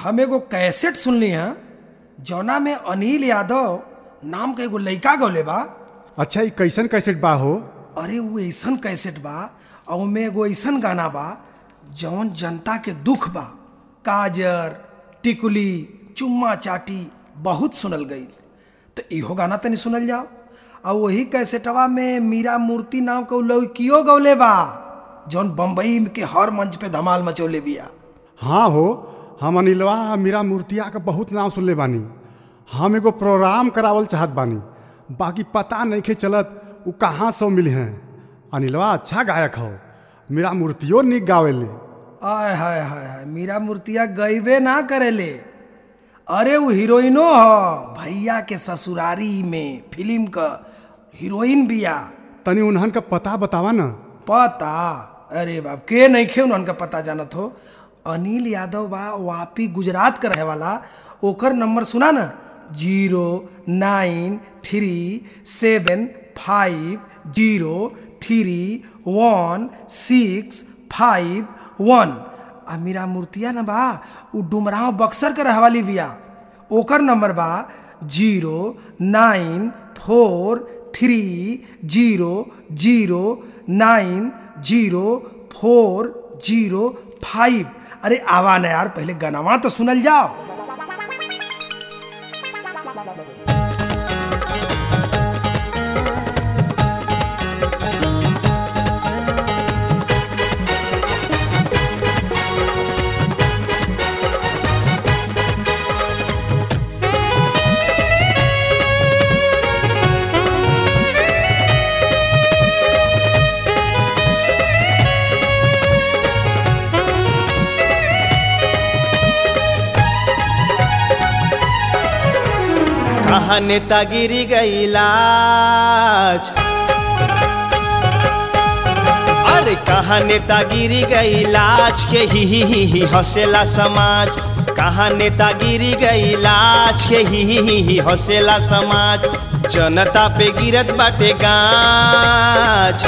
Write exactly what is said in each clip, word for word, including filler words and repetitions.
हम एगो कैसेट सुनली हैं जौना में अनिल यादव नाम का एगो लइका गौले बा। अच्छा ये कैसन कैसेट बा हो? अरे वो ऐसन कैसेट बा और उनमें एगो ऐसन गाना बा जौन जनता के दुख बा, काजर टिकुली चुम्मा चाटी बहुत सुनल गई। तो इहो गाना तनी सुनल जाओ। और वही कैसेटवा में मीरा मूर्ति नाम का लड़कियो गौले बा जौन बम्बई के हर मंच पे धमाल मचौले बिया। हाँ हो, हम अनिलवा मीरा मूर्तिया का बहुत नाम सुनले बानी। हम एगो प्रोग्राम करावल चाहत बानी, बाकी पता नहीं के चलत वो कहाँ से मिले हैं। अनिलवा अच्छा गायक हो, मीरा मूर्तियों निक गावेले। आय हाय हाय हाय, मीरा मूर्तिया गईबे ना करेले। अरे वो हीरोइनो हो, भैया के ससुरारी में फिल्म का हीरोइन बिया। तनी उन्हन का पता बतावा ना। पता? अरे बाप के नहीं खे उन्हन का पता जानत हो। अनिल यादव बा वापी गुजरात का रहे वाला। ओकर नंबर सुना ना, zero nine three seven five zero three one six five one. आ मीरा मूर्तिया ना बा उ डुमराव बक्सर के रहे वाली बिया। ओकर नंबर बा zero nine four three zero zero nine zero four zero five. अरे आवा ना यार, पहले गनावा तो सुनल जाओ। कहाँ नेतागिरी गईलाज, अरे कहाँ नेतागिरी गईलाज के ही ही ही ही हौसला समाज। कहाँ नेतागिरी गईलाज के ही ही ही ही हौसला समाज। जनता पे गिरत बाटे गाज,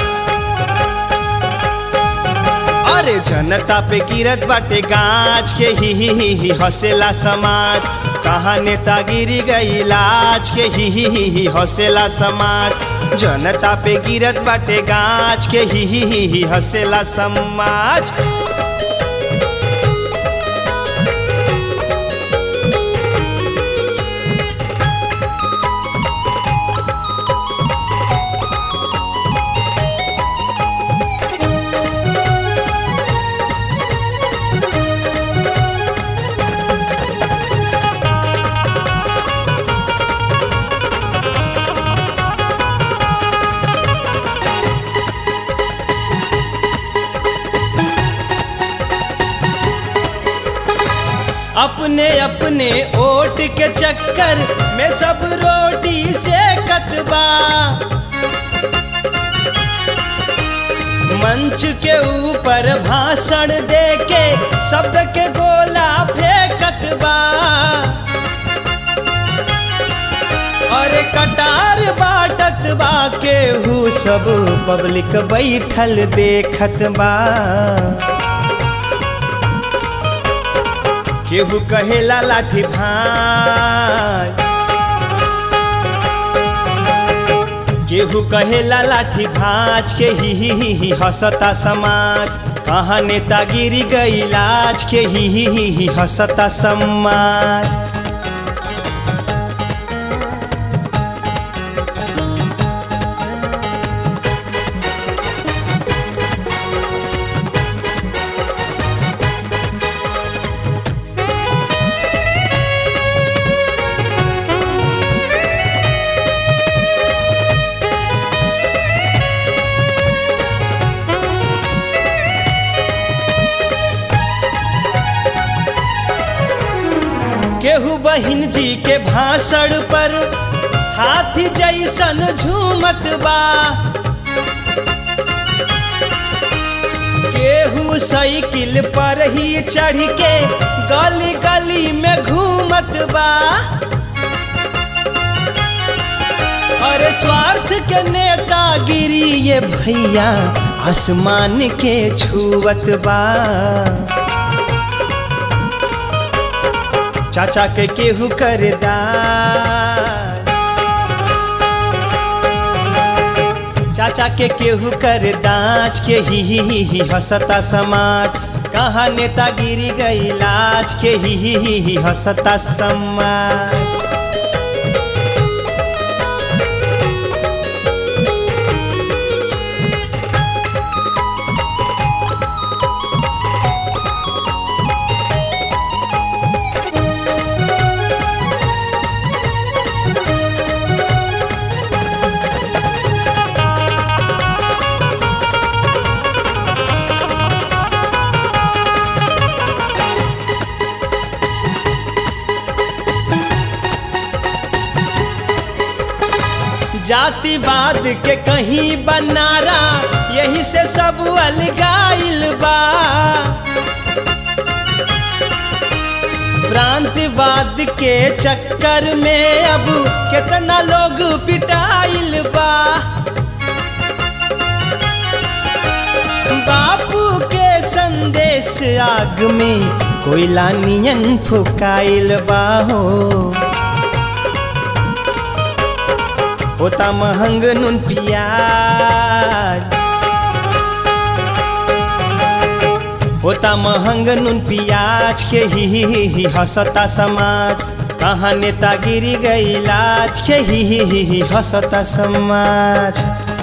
अरे जनता पे गिरत बाटे गाज के ही ही ही ही हौसला समाज। कहाँ नेतागिरी गईलाज के ही ही ही ही हौसला समाज। जनता पे गिरत बाटे गाज के ही ही ही ही हौसला समाज। अपने अपने ओट के चक्कर में सब रोटी से कतबा। मंच के ऊपर भाषण दे के शब्द के गोला फेंकत बा। और कटार बाटत बा केहू सब पब्लिक बैठल देखत बा। केहू कहेला लाठी भाई, केहू कहेला लाठी भाज के ही ही ही ही हंसता समाज। कहाँ नेतागिरी गईलाज के ही ही ही ही हंसता समाज। केहू बहिन जी के भाषण पर हाथी जैसन झूमत बा। केहू साइकिल पर ही चढ़ के गली गली में घूमत बा। और स्वार्थ के नेतागिरी ये भैया आसमान के छुवत बा। चाचा के केहू करदार चाचा के केहू कर दाच के ही ही ही ही हंसता समाज कहाँ नेतागिरी गई लाज के ही ही ही ही हंसता समाज। जातिवाद के कहीं बनारा यही से सब अलगाइल बा प्रांतवाद के चक्कर में अब कितना लोग पिटाइल बा बापू के संदेश आग में कोयला नियन फुकाइल बा हो होता महंग नून प्याज होता महंग नून प्याज के ही ही ही ही हंसता समाज कहाँ नेतागिरी गई लाज के ही ही ही ही हंसता समाज।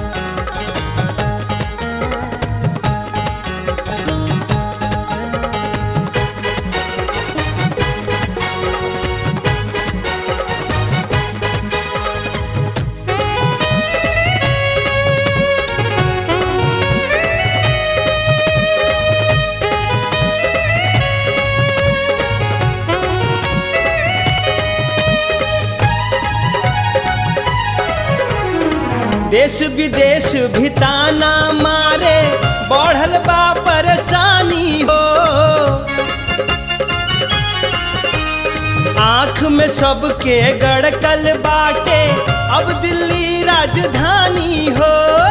देश विदेश भी ताना मारे बढ़ल बा परेशानी हो आँख में सबके गड़कल बाटे अब दिल्ली राजधानी हो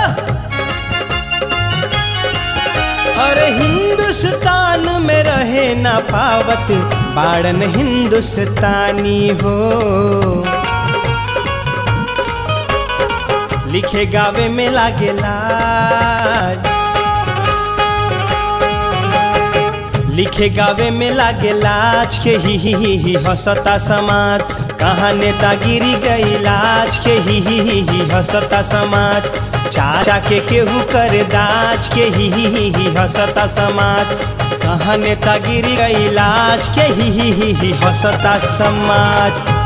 और हिंदुस्तान में रहे ना पावत बाड़न हिंदुस्तानी हो लिखे गावे में लागे लाज लिखे गावे में लागे लाज के ही ही ही ही हंसता समाज कहाँ नेतागिरी गई लाज के ही ही ही ही हंसता समाज चाचा के केहू कर दाज के ही ही ही ही हंसता समाज कहाँ नेतागिरी गई लाज के ही ही ही ही हंसता समाज।